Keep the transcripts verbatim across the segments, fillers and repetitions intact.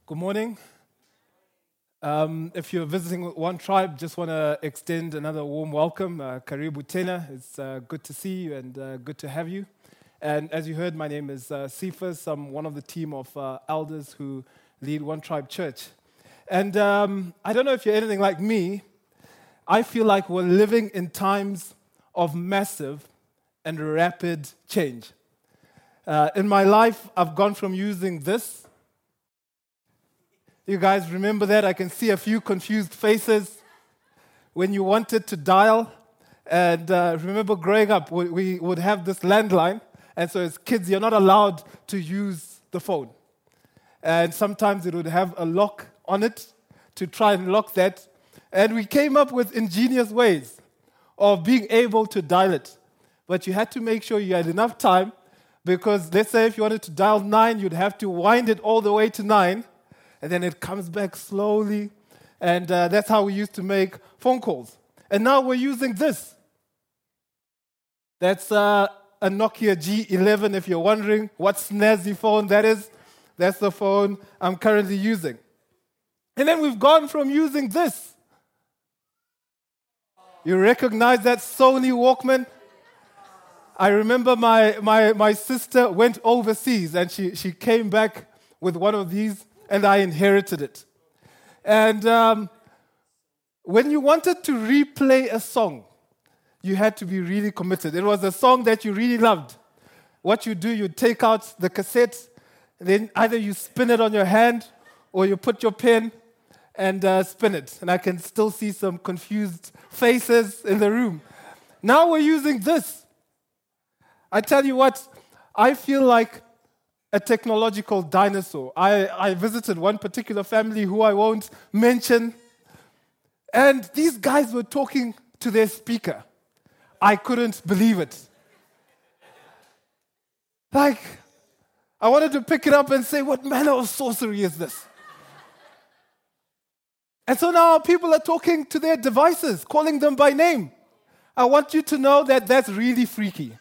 Good morning. Um, if you're visiting One Tribe, just want to extend another warm welcome. Uh, Karibu Tena. It's uh, good to see you and uh, good to have you. And as you heard, my name is uh, Cephas. I'm one of the team of uh, elders who lead One Tribe Church. And um, I don't know if you're anything like me. I feel like we're living in times of massive and rapid change. Uh, in my life, I've gone from using this. You guys remember that? I can see a few confused faces when you wanted to dial. And uh, remember growing up, we, we would have this landline. And so as kids, you're not allowed to use the phone. And sometimes it would have a lock on it to try and lock that. And we came up with ingenious ways of being able to dial it. But you had to make sure you had enough time, because let's say if you wanted to dial nine, you'd have to wind it all the way to nine. And then it comes back slowly. And uh, that's how we used to make phone calls. And now we're using this. That's uh, a Nokia G eleven, if you're wondering what snazzy phone that is. That's the phone I'm currently using. And then we've gone from using this. You recognize that Sony Walkman? I remember my, my, my sister went overseas and she, she came back with one of these. And I inherited it. And um, when you wanted to replay a song, you had to be really committed. It was a song that you really loved. What you do, you take out the cassette, and then either you spin it on your hand, or you put your pen and uh, spin it. And I can still see some confused faces in the room. Now we're using this. I tell you what, I feel like a technological dinosaur. I, I visited one particular family who I won't mention, and these guys were talking to their speaker. I couldn't believe it. Like, I wanted to pick it up and say, what manner of sorcery is this? And so now people are talking to their devices, calling them by name. I want you to know that that's really freaky.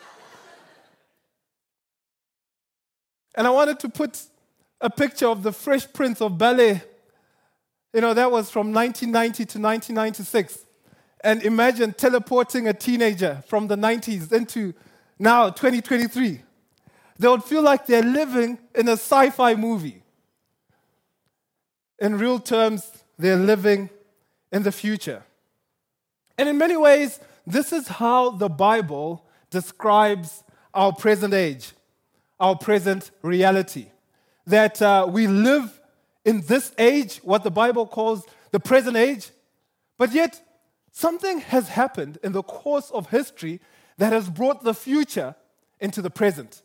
And I wanted to put a picture of the Fresh Prince of Bel-Air. You know, that was from nineteen ninety to nineteen ninety-six. And imagine teleporting a teenager from the nineties into now, twenty twenty-three. They would feel like they're living in a sci-fi movie. In real terms, they're living in the future. And in many ways, this is how the Bible describes our present age. Our present reality. That uh, we live in this age, what the Bible calls the present age, but yet something has happened in the course of history that has brought the future into the present.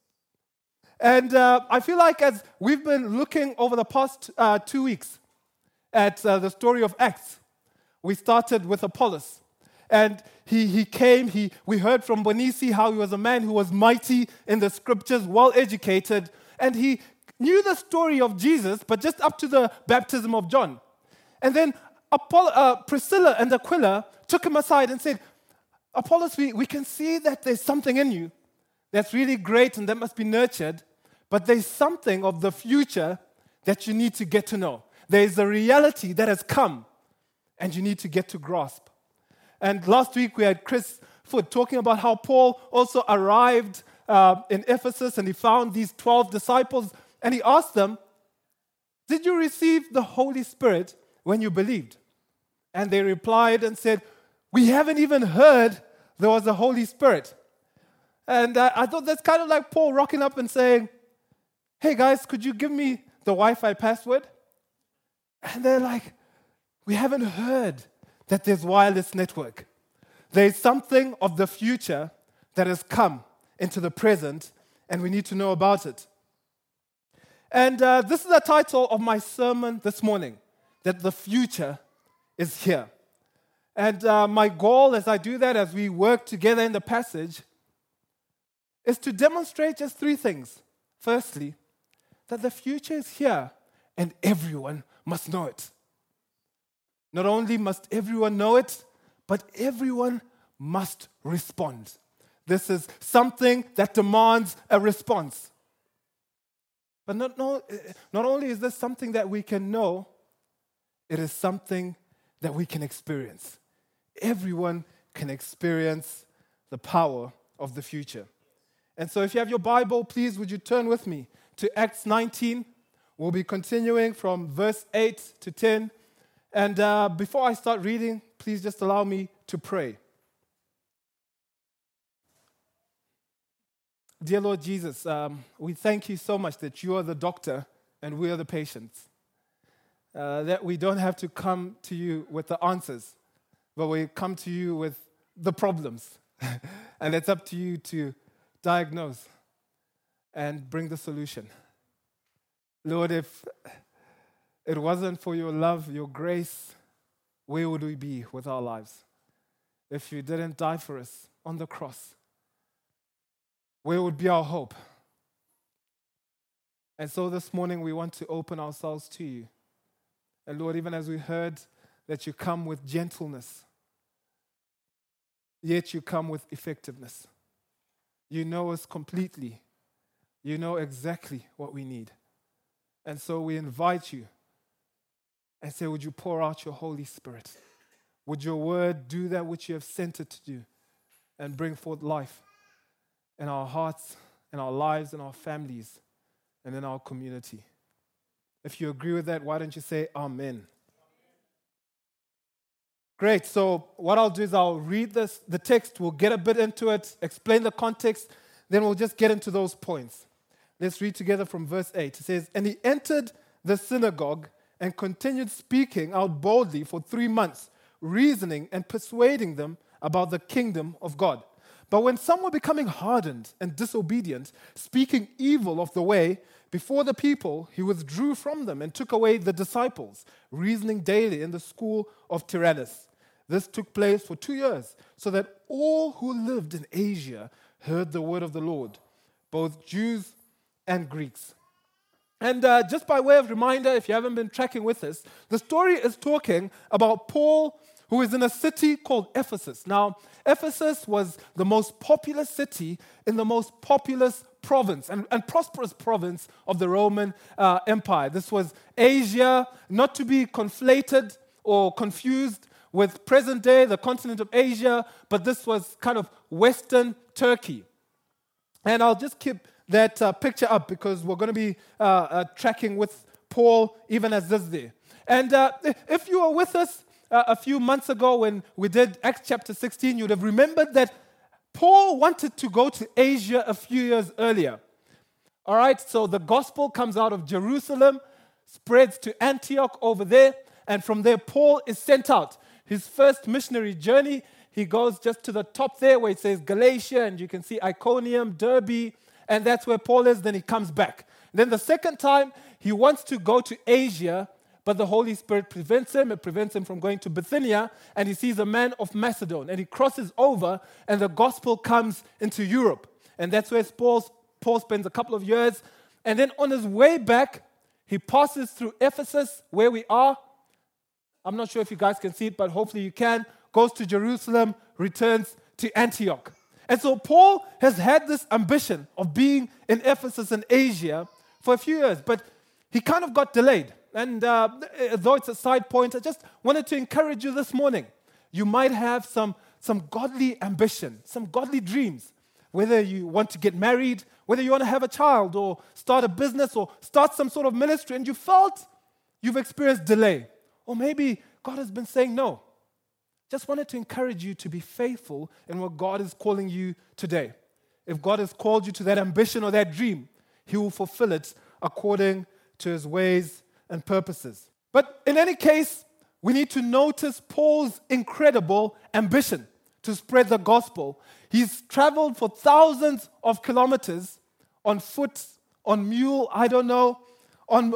And uh, I feel like as we've been looking over the past uh, two weeks at uh, the story of Acts, we started with Apollos. And he, he came, he, we heard from Bonisi how he was a man who was mighty in the scriptures, well-educated, and he knew the story of Jesus, but just up to the baptism of John. And then Apollo, uh, Priscilla and Aquila took him aside and said, Apollos, we, we can see that there's something in you that's really great and that must be nurtured, but there's something of the future that you need to get to know. There's a reality that has come, and you need to get to grasp. And last week we had Chris Foot talking about how Paul also arrived uh, in Ephesus and he found these twelve disciples and he asked them, did you receive the Holy Spirit when you believed? And they replied and said, we haven't even heard there was a Holy Spirit. And uh, I thought that's kind of like Paul rocking up and saying, hey guys, could you give me the Wi-Fi password? And they're like, we haven't heard that there's wireless network. There's something of the future that has come into the present, and we need to know about it. And uh, this is the title of my sermon this morning, that the future is here. And uh, my goal as I do that, as we work together in the passage, is to demonstrate just three things. Firstly, that the future is here, and everyone must know it. Not only must everyone know it, but everyone must respond. This is something that demands a response. But not, no, not only is this something that we can know, it is something that we can experience. Everyone can experience the power of the future. And so if you have your Bible, please would you turn with me to Acts nineteen. We'll be continuing from verse eight to ten. And uh, before I start reading, please just allow me to pray. Dear Lord Jesus, um, we thank you so much that you are the doctor and we are the patients. Uh, that we don't have to come to you with the answers, but we come to you with the problems. And it's up to you to diagnose and bring the solution. Lord, if it wasn't for your love, your grace, where would we be with our lives? If you didn't die for us on the cross, where would be our hope? And so this morning we want to open ourselves to you. And Lord, even as we heard that you come with gentleness, yet you come with effectiveness. You know us completely. You know exactly what we need. And so we invite you and say, would you pour out your Holy Spirit? Would your word do that which you have sent it to do and bring forth life in our hearts, in our lives, in our families, and in our community? If you agree with that, why don't you say amen? Great. So what I'll do is I'll read this, the text, we'll get a bit into it, explain the context, then we'll just get into those points. Let's read together from verse eight. It says, and he entered the synagogue and continued speaking out boldly for three months, reasoning and persuading them about the kingdom of God. But when some were becoming hardened and disobedient, speaking evil of the way before the people, he withdrew from them and took away the disciples, reasoning daily in the school of Tyrannus. This took place for two years, so that all who lived in Asia heard the word of the Lord, both Jews and Greeks. And uh, just by way of reminder, if you haven't been tracking with us, the story is talking about Paul, who is in a city called Ephesus. Now, Ephesus was the most populous city in the most populous province and, and prosperous province of the Roman uh, Empire. This was Asia, not to be conflated or confused with present day, the continent of Asia, but this was kind of Western Turkey. And I'll just keep that uh, picture up because we're going to be uh, uh, tracking with Paul even as this there. And uh, if you were with us uh, a few months ago when we did Acts chapter sixteen, you'd have remembered that Paul wanted to go to Asia a few years earlier. All right, so the gospel comes out of Jerusalem, spreads to Antioch over there, and from there Paul is sent out. His first missionary journey, he goes just to the top there where it says Galatia, and you can see Iconium, Derbe, and that's where Paul is. Then he comes back. Then the second time, he wants to go to Asia, but the Holy Spirit prevents him. It prevents him from going to Bithynia, and he sees a man of Macedon, and he crosses over, and the gospel comes into Europe. And that's where Paul, Paul spends a couple of years. And then on his way back, he passes through Ephesus, where we are. I'm not sure if you guys can see it, but hopefully you can. Goes to Jerusalem, returns to Antioch. And so Paul has had this ambition of being in Ephesus and Asia for a few years, but he kind of got delayed. And uh, though it's a side point, I just wanted to encourage you this morning. You might have some, some godly ambition, some godly dreams, whether you want to get married, whether you want to have a child or start a business or start some sort of ministry, and you felt you've experienced delay. Or maybe God has been saying no. Just wanted to encourage you to be faithful in what God is calling you today. If God has called you to that ambition or that dream, He will fulfill it according to His ways and purposes. But in any case, we need to notice Paul's incredible ambition to spread the gospel. He's traveled for thousands of kilometers on foot, on mule, I don't know, on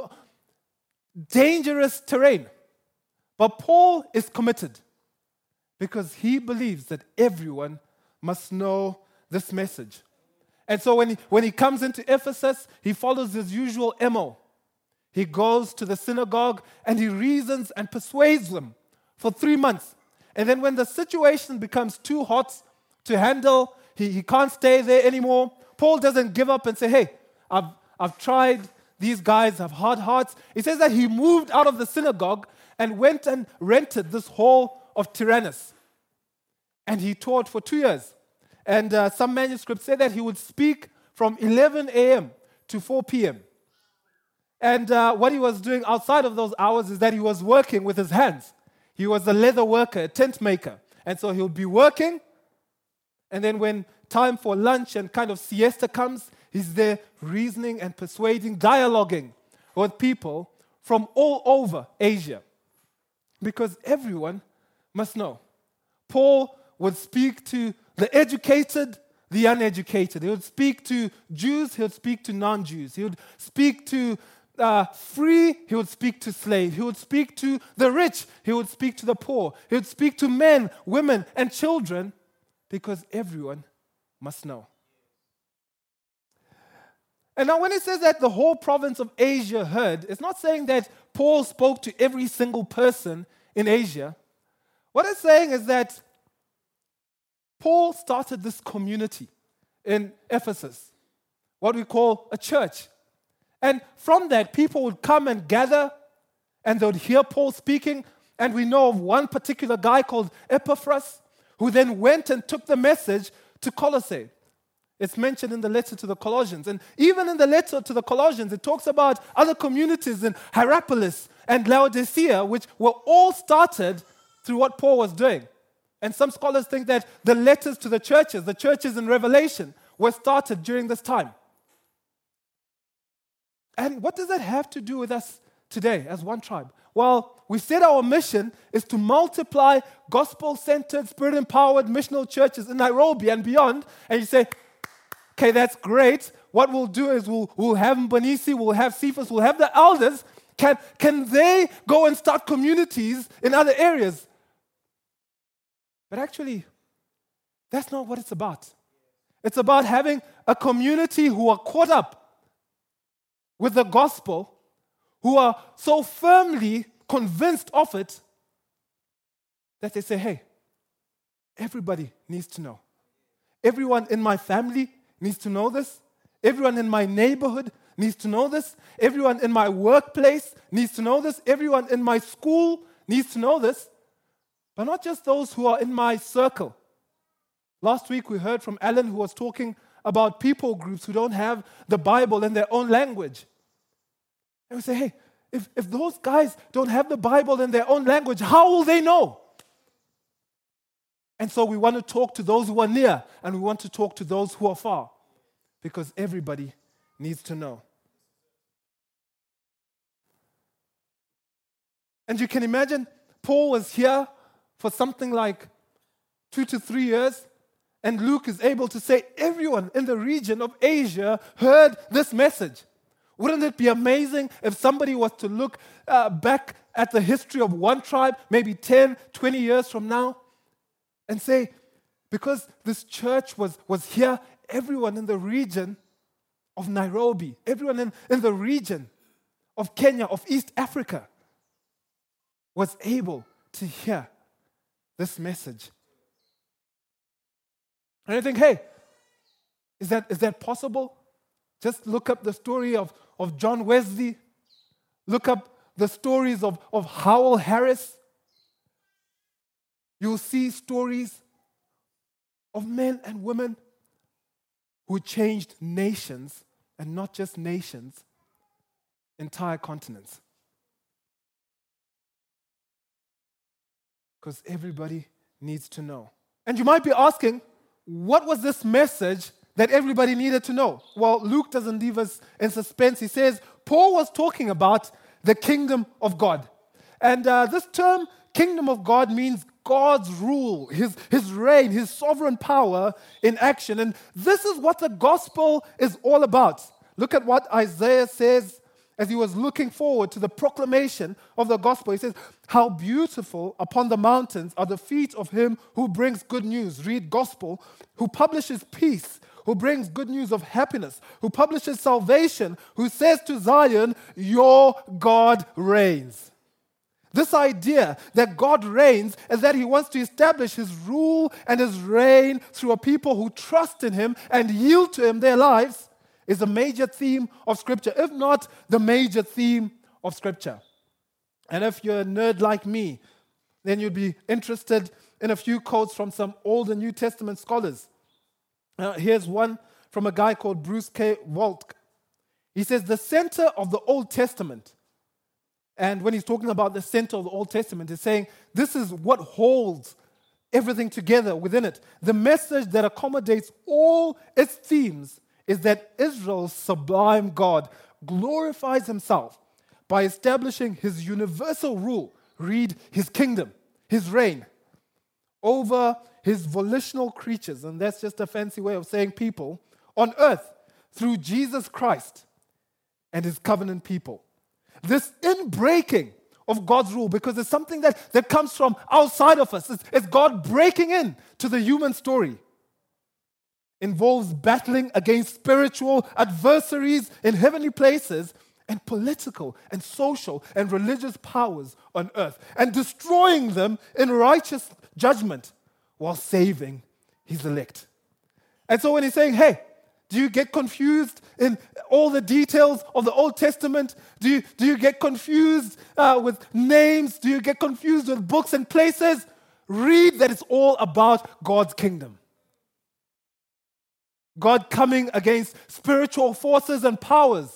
dangerous terrain. But Paul is committed because he believes that everyone must know this message. And so when he, when he comes into Ephesus, he follows his usual M O. He goes to the synagogue and he reasons and persuades them for three months. And then when the situation becomes too hot to handle, he, he can't stay there anymore, Paul doesn't give up and say, hey, I've, I've tried these guys have hard hearts. It says that he moved out of the synagogue and went and rented this hall of Tyrannus. And he taught for two years. And uh, some manuscripts say that he would speak from eleven a.m. to four p.m. And uh, what he was doing outside of those hours is that he was working with his hands. He was a leather worker, a tent maker. And so he would be working, and then when time for lunch and kind of siesta comes, he's there reasoning and persuading, dialoguing with people from all over Asia. Because everyone must know. Paul would speak to the educated, the uneducated. He would speak to Jews, he would speak to non-Jews. He would speak to uh, free, he would speak to slave. He would speak to the rich, he would speak to the poor. He would speak to men, women, and children, because everyone must know. And now when it says that the whole province of Asia heard, it's not saying that Paul spoke to every single person in Asia. What it's saying is that Paul started this community in Ephesus, what we call a church. And from that, people would come and gather, and they would hear Paul speaking. And we know of one particular guy called Epaphras, who then went and took the message to Colossae. It's mentioned in the letter to the Colossians. And even in the letter to the Colossians, it talks about other communities in Hierapolis and Laodicea, which were all started through what Paul was doing. And some scholars think that the letters to the churches, the churches in Revelation, were started during this time. And what does that have to do with us today as one tribe? Well, we said our mission is to multiply gospel-centered, spirit-empowered missional churches in Nairobi and beyond. And you say, okay, that's great. What we'll do is we'll, we'll have Mbanisi, we'll have Cephas, we'll have the elders. Can, can they go and start communities in other areas? But actually, that's not what it's about. It's about having a community who are caught up with the gospel, who are so firmly convinced of it that they say, hey, everybody needs to know. Everyone in my family needs to know this. Everyone in my neighborhood needs to know this. Everyone in my workplace needs to know this. Everyone in my school needs to know this. But not just those who are in my circle. Last week we heard from Alan, who was talking about people groups who don't have the Bible in their own language. And we say, hey, if, if those guys don't have the Bible in their own language, how will they know? And so we want to talk to those who are near, and we want to talk to those who are far, because everybody needs to know. And you can imagine, Paul was here for something like two to three years, and Luke is able to say everyone in the region of Asia heard this message. Wouldn't it be amazing if somebody was to look uh, back at the history of one tribe, maybe ten, twenty years from now, and say, because this church was, was here, everyone in the region of Nairobi, everyone in, in the region of Kenya, of East Africa, was able to hear this message. And I think, hey, is that, is that possible? Just look up the story of, of John Wesley. Look up the stories of, of Howell Harris. You'll see stories of men and women who changed nations, and not just nations, entire continents. Because everybody needs to know. And you might be asking, what was this message that everybody needed to know? Well, Luke doesn't leave us in suspense. He says, Paul was talking about the kingdom of God. And uh, this term, kingdom of God, means God's rule, his, his reign, his sovereign power in action. And this is what the gospel is all about. Look at what Isaiah says as he was looking forward to the proclamation of the gospel. He says, how beautiful upon the mountains are the feet of him who brings good news. Read gospel. Who publishes peace, who brings good news of happiness, who publishes salvation, who says to Zion, your God reigns. This idea that God reigns is that he wants to establish his rule and his reign through a people who trust in him and yield to him their lives is a major theme of Scripture, if not the major theme of Scripture. And if you're a nerd like me, then you'd be interested in a few quotes from some Old and New Testament scholars. Uh, here's one from a guy called Bruce K. Waltke. He says, the center of the Old Testament, and when he's talking about the center of the Old Testament, he's saying this is what holds everything together within it. The message that accommodates all its themes is that Israel's sublime God glorifies himself by establishing his universal rule, read his kingdom, his reign, over his volitional creatures, and that's just a fancy way of saying people, on earth through Jesus Christ and his covenant people. This inbreaking of God's rule, because it's something that, that comes from outside of us. It's, it's God breaking in to the human story. Involves battling against spiritual adversaries in heavenly places and political and social and religious powers on earth and destroying them in righteous judgment while saving his elect. And so when he's saying, hey, do you get confused in all the details of the Old Testament? Do you, do you get confused uh, with names? Do you get confused with books and places? Read that it's all about God's kingdom. God coming against spiritual forces and powers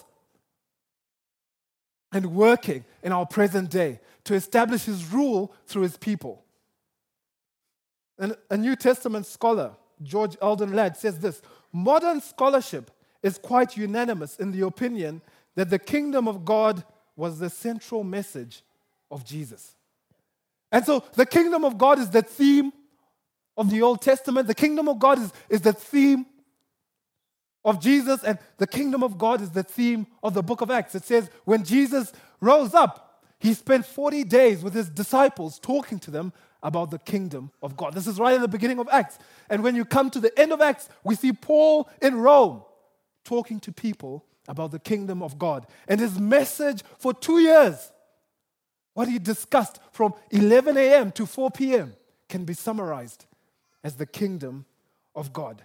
and working in our present day to establish his rule through his people. And a New Testament scholar, George Eldon Ladd, says this: modern scholarship is quite unanimous in the opinion that the kingdom of God was the central message of Jesus. And so the kingdom of God is the theme of the Old Testament. The kingdom of God is, is the theme of Jesus, and the kingdom of God is the theme of the book of Acts. It says when Jesus rose up, he spent forty days with his disciples talking to them about the kingdom of God. This is right in the beginning of Acts. And when you come to the end of Acts, we see Paul in Rome talking to people about the kingdom of God. And his message for two years, what he discussed from eleven a.m. to four p.m. can be summarized as the kingdom of God.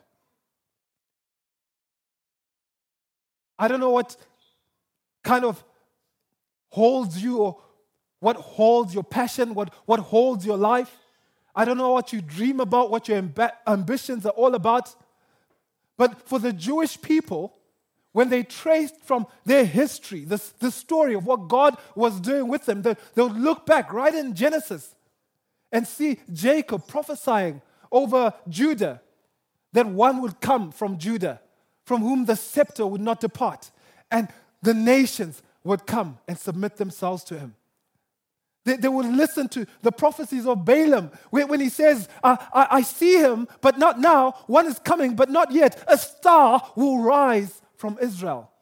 I don't know what kind of holds you or what holds your passion, what, what holds your life. I don't know what you dream about, what your amb- ambitions are all about. But for the Jewish people, when they traced from their history, this, the story of what God was doing with them, they, they would look back right in Genesis and see Jacob prophesying over Judah, that one would come from Judah, from whom the scepter would not depart, and the nations would come and submit themselves to him. They, they would listen to the prophecies of Balaam when, when he says, I, I, I see him, but not now. One is coming, but not yet. A star will rise from Israel.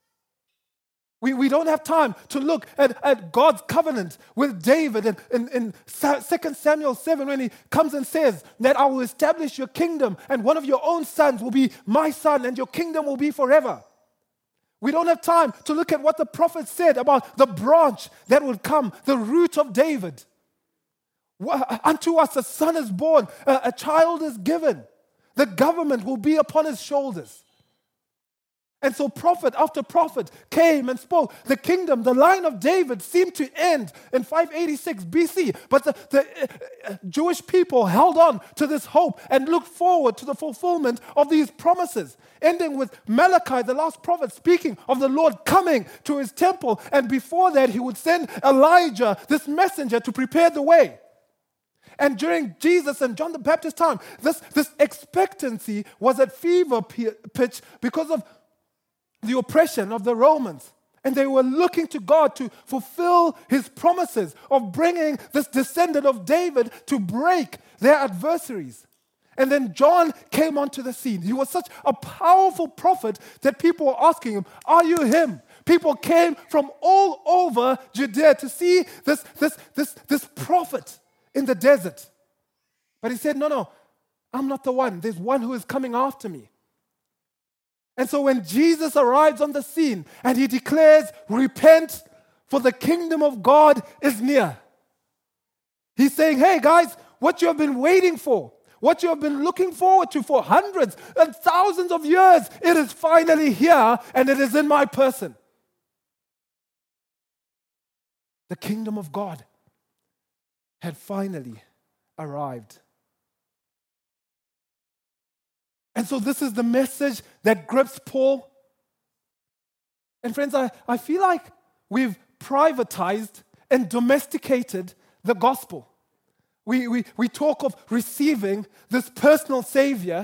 We, we don't have time to look at, at God's covenant with David in, in, in Second Samuel seven when he comes and says that I will establish your kingdom and one of your own sons will be my son and your kingdom will be forever. We don't have time to look at what the prophet said about the branch that would come, the root of David. Unto us a son is born, a, a child is given. The government will be upon his shoulders. And so prophet after prophet came and spoke. The kingdom, the line of David seemed to end in five eighty-six B C. But the, the uh, Jewish people held on to this hope and looked forward to the fulfillment of these promises. Ending with Malachi, the last prophet, speaking of the Lord coming to his temple. And before that, he would send Elijah, this messenger, to prepare the way. And during Jesus and John the Baptist's time, this, this expectancy was at fever pitch because of the oppression of the Romans. And they were looking to God to fulfill his promises of bringing this descendant of David to break their adversaries. And then John came onto the scene. He was such a powerful prophet that people were asking him, are you him? People came from all over Judea to see this, this, this, this prophet in the desert. But he said, no, no, I'm not the one. There's one who is coming after me. And so when Jesus arrives on the scene and he declares, repent, for the kingdom of God is near. He's saying, hey guys, what you have been waiting for, What you have been looking forward to for hundreds and thousands of years, it is finally here, and it is in my person. The kingdom of God had finally arrived. And so this is the message that grips Paul. And friends, I, I feel like we've privatized and domesticated the gospel. We, we, we talk of receiving this personal Savior.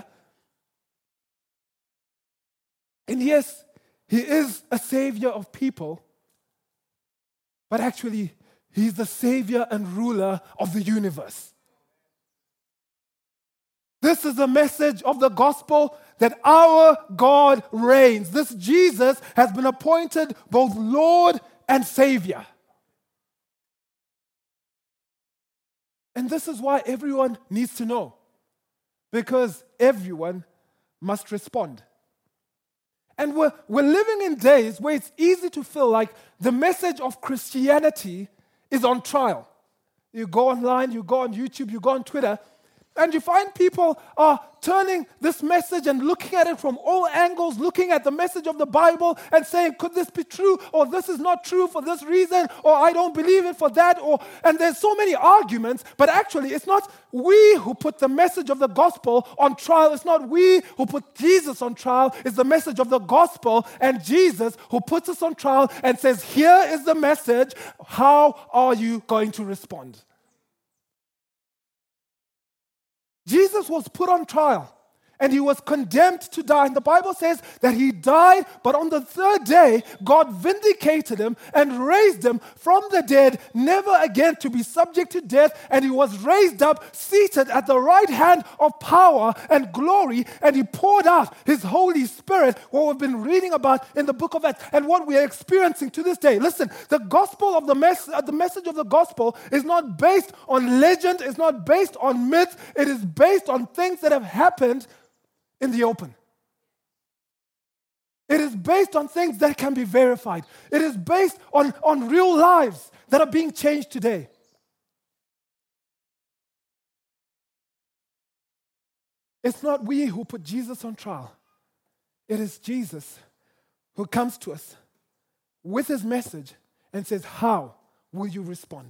And yes, He is a Savior of people, but actually, He's the Savior and ruler of the universe. This is the message of the gospel, that our God reigns. This Jesus has been appointed both Lord and Savior. And this is why everyone needs to know, because everyone must respond. And we're, we're living in days where it's easy to feel like the message of Christianity is on trial. You go online, you go on YouTube, you go on Twitter, and you find people are turning this message and looking at it from all angles, looking at the message of the Bible and saying, could this be true? Or this is not true for this reason, or I don't believe it for that. Or and there's so many arguments, but actually it's not we who put the message of the gospel on trial. It's not we who put Jesus on trial. It's the message of the gospel and Jesus who puts us on trial and says, here is the message. How are you going to respond? Jesus was put on trial, and He was condemned to die. And the Bible says that He died, but on the third day, God vindicated Him and raised Him from the dead, never again to be subject to death. And He was raised up, seated at the right hand of power and glory, and He poured out His Holy Spirit, what we've been reading about in the book of Acts, and what we are experiencing to this day. Listen, the gospel of the, mess, uh, the message of the gospel is not based on legend, it's not based on myth, it is based on things that have happened in the open. It is based on things that can be verified. It is based on, on real lives that are being changed today. It's not we who put Jesus on trial. It is Jesus who comes to us with His message and says, how will you respond?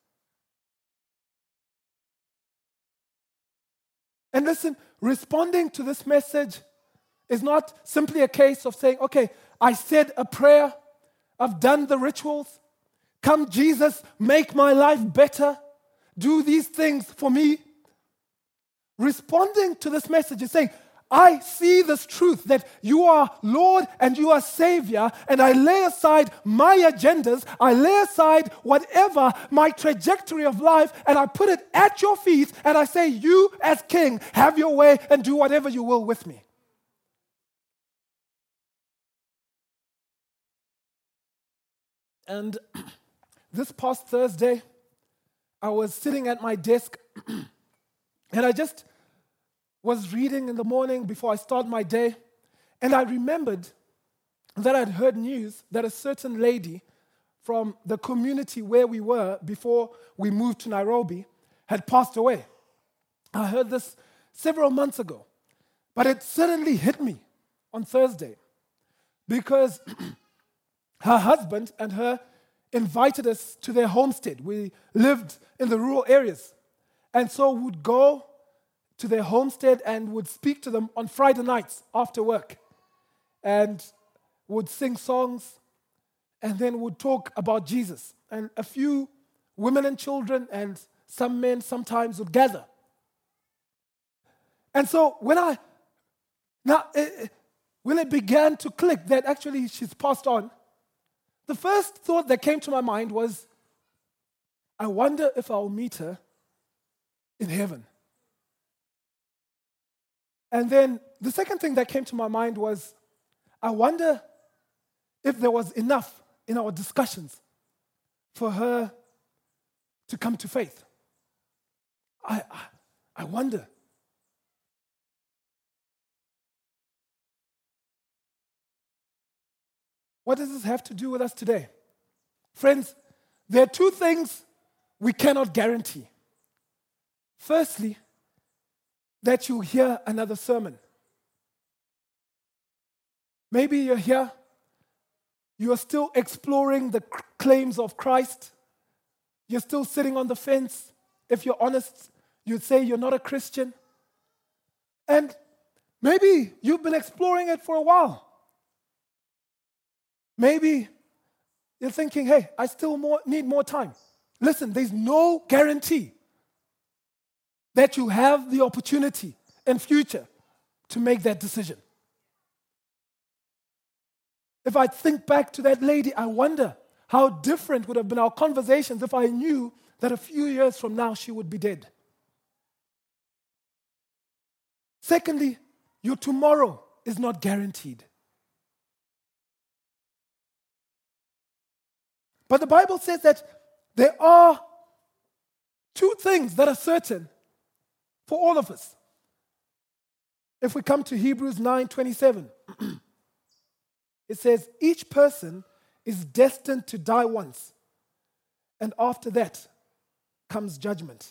And listen, responding to this message is not simply a case of saying, okay, I said a prayer, I've done the rituals, come Jesus, make my life better, do these things for me. Responding to this message is saying, I see this truth that you are Lord and you are Savior, and I lay aside my agendas, I lay aside whatever my trajectory of life, and I put it at your feet, and I say, you as King, have your way and do whatever you will with me. And this past Thursday, I was sitting at my desk, and I just was reading in the morning before I start my day, and I remembered that I'd heard news that a certain lady from the community where we were before we moved to Nairobi had passed away. I heard this several months ago, but it suddenly hit me on Thursday because her husband and her invited us to their homestead. We lived in the rural areas, and so would go to their homestead and would speak to them on Friday nights after work, and would sing songs, and then would talk about Jesus. And a few women and children and some men sometimes would gather. And so when I, now, it, when it began to click that actually she's passed on, the first thought that came to my mind was, I wonder if I'll meet her in heaven. And then the second thing that came to my mind was, I wonder if there was enough in our discussions for her to come to faith. I, I, I wonder. What does this have to do with us today? Friends, there are two things we cannot guarantee. Firstly, that you hear another sermon. Maybe you're here, you are still exploring the claims of Christ. You're still sitting on the fence. If you're honest, you'd say you're not a Christian. And maybe you've been exploring it for a while. Maybe you're thinking, hey, I still more, need more time. Listen, there's no guarantee that you have the opportunity in future to make that decision. If I think back to that lady, I wonder how different would have been our conversations if I knew that a few years from now she would be dead. Secondly, your tomorrow is not guaranteed. But the Bible says that there are two things that are certain for all of us. If we come to Hebrews nine twenty-seven, it says, each person is destined to die once, and after that comes judgment.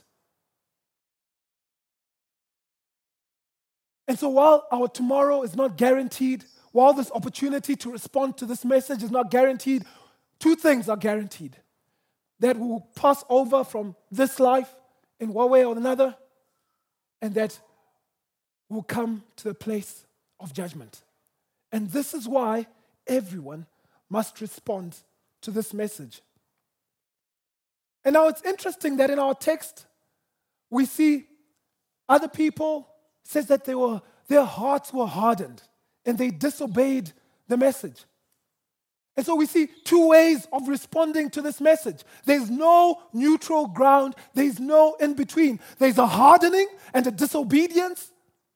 And so while our tomorrow is not guaranteed, while this opportunity to respond to this message is not guaranteed, two things are guaranteed. That we will pass over from this life in one way or another, and that we'll come to the place of judgment. And this is why everyone must respond to this message. And now it's interesting that in our text, we see other people, says that they were, their hearts were hardened and they disobeyed the message. And so we see two ways of responding to this message. There's no neutral ground. There's no in between. There's a hardening and a disobedience.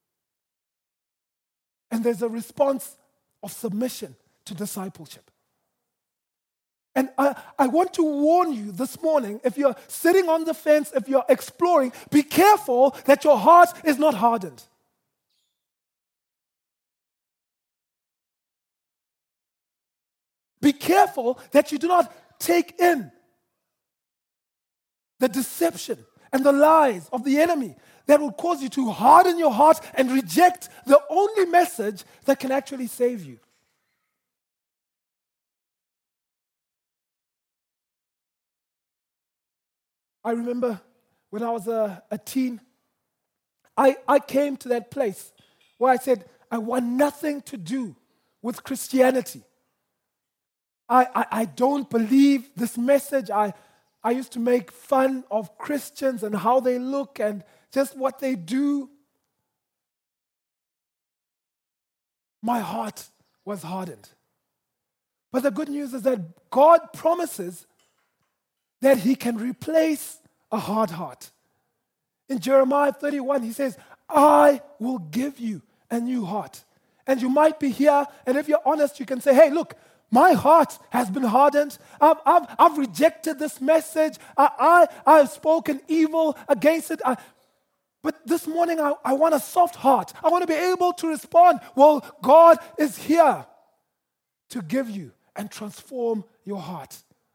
And there's a response of submission to discipleship. And I, I want to warn you this morning, if you're sitting on the fence, if you're exploring, be careful that your heart is not hardened. Be careful that you do not take in the deception and the lies of the enemy that will cause you to harden your heart and reject the only message that can actually save you. I remember when I was a, a teen, I, I came to that place where I said, I want nothing to do with Christianity. I, I, I don't believe this message. I, I used to make fun of Christians and how they look and just what they do. My heart was hardened. But the good news is that God promises that He can replace a hard heart. In Jeremiah thirty-one, He says, I will give you a new heart. And you might be here, and if you're honest, you can say, hey, look, my heart has been hardened. I've, I've, I've rejected this message. I, I, I've spoken evil against it. I, but this morning, I, I want a soft heart. I want to be able to respond. Well, God is here to give you and transform your heart.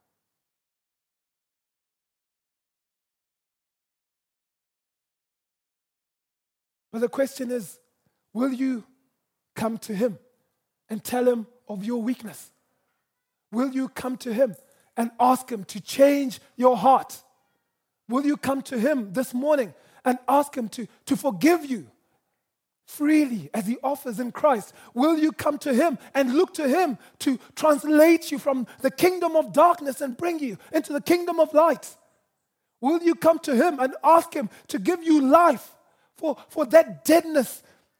But the question is, will you come to Him and tell Him of your weakness? Will you come to Him and ask Him to change your heart? Will you come to Him this morning and ask Him to, to forgive you freely as He offers in Christ? Will you come to Him and look to Him to translate you from the kingdom of darkness and bring you into the kingdom of light? Will you come to Him and ask Him to give you life for, for that deadness?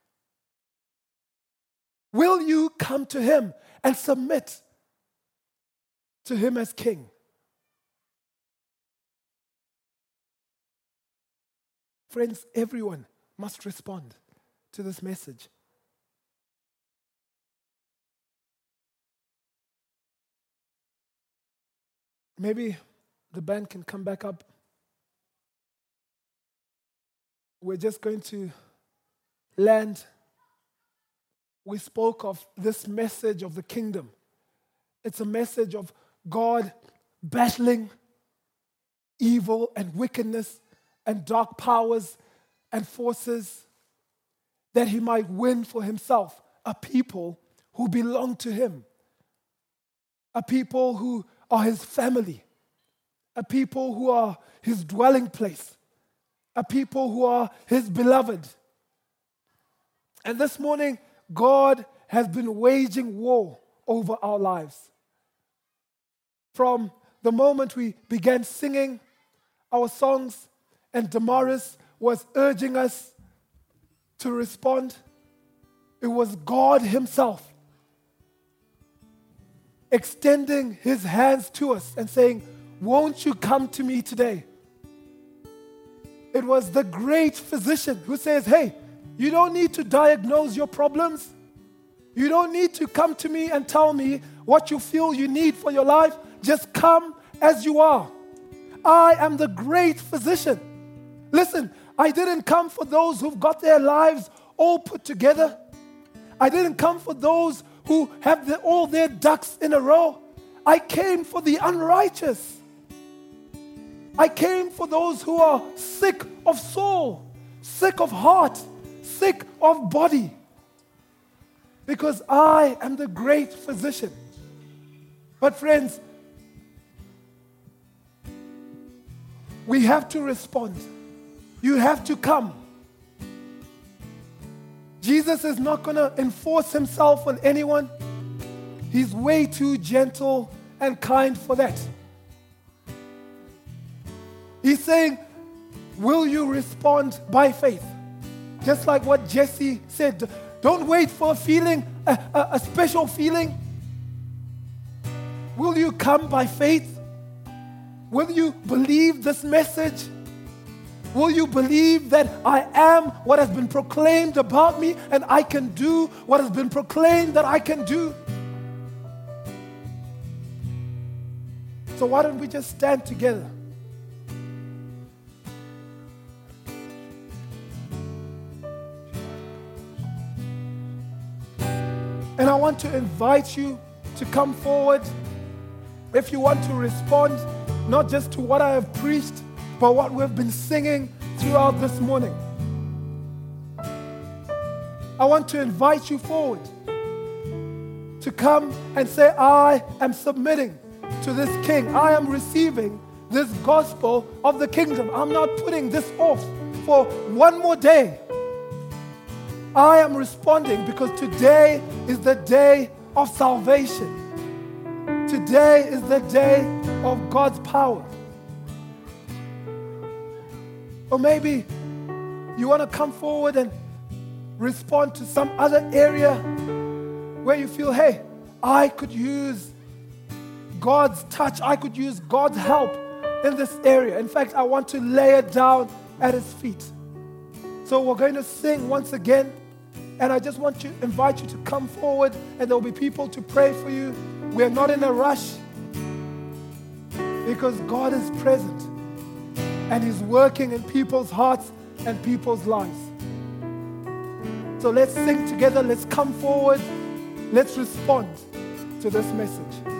Will you come to Him and submit to Him as King? Friends, everyone must respond to this message. Maybe the band can come back up. We're just going to land. We spoke of this message of the kingdom. It's a message of God battling evil and wickedness and dark powers and forces that he might win for himself a people who belong to him, a people who are his family, a people who are his dwelling place, a people who are his beloved. And this morning, God has been waging war over our lives. From the moment we began singing our songs and Damaris was urging us to respond, it was God himself extending his hands to us and saying, won't you come to me today? It was the great physician who says, hey, you don't need to diagnose your problems. You don't need to come to me and tell me what you feel you need for your life. Just come as you are. I am the great physician. Listen, I didn't come for those who've got their lives all put together. I didn't come for those who have the, all their ducks in a row. I came for the unrighteous. I came for those who are sick of soul, sick of heart, sick of body. Because I am the great physician. But friends, we have to respond. You have to come. Jesus is not going to enforce himself on anyone. He's way too gentle and kind for that. He's saying, will you respond by faith? Just like what Jesse said. Don't wait for a feeling, a, a, a special feeling. Will you come by faith? Will you believe this message? Will you believe that I am what has been proclaimed about me and I can do what has been proclaimed that I can do? So why don't we just stand together? And I want to invite you to come forward if you want to respond, not just to what I have preached, but what we've been singing throughout this morning. I want to invite you forward to come and say, I am submitting to this King. I am receiving this gospel of the kingdom. I'm not putting this off for one more day. I am responding because today is the day of salvation. Today is the day of God's power. Or maybe you want to come forward and respond to some other area where you feel, hey, I could use God's touch. I could use God's help in this area. In fact, I want to lay it down at his feet. So we're going to sing once again. And I just want to invite you to come forward, and there will be people to pray for you. We are not in a rush because God is present and he's working in people's hearts and people's lives. So let's sing together. Let's come forward. Let's respond to this message.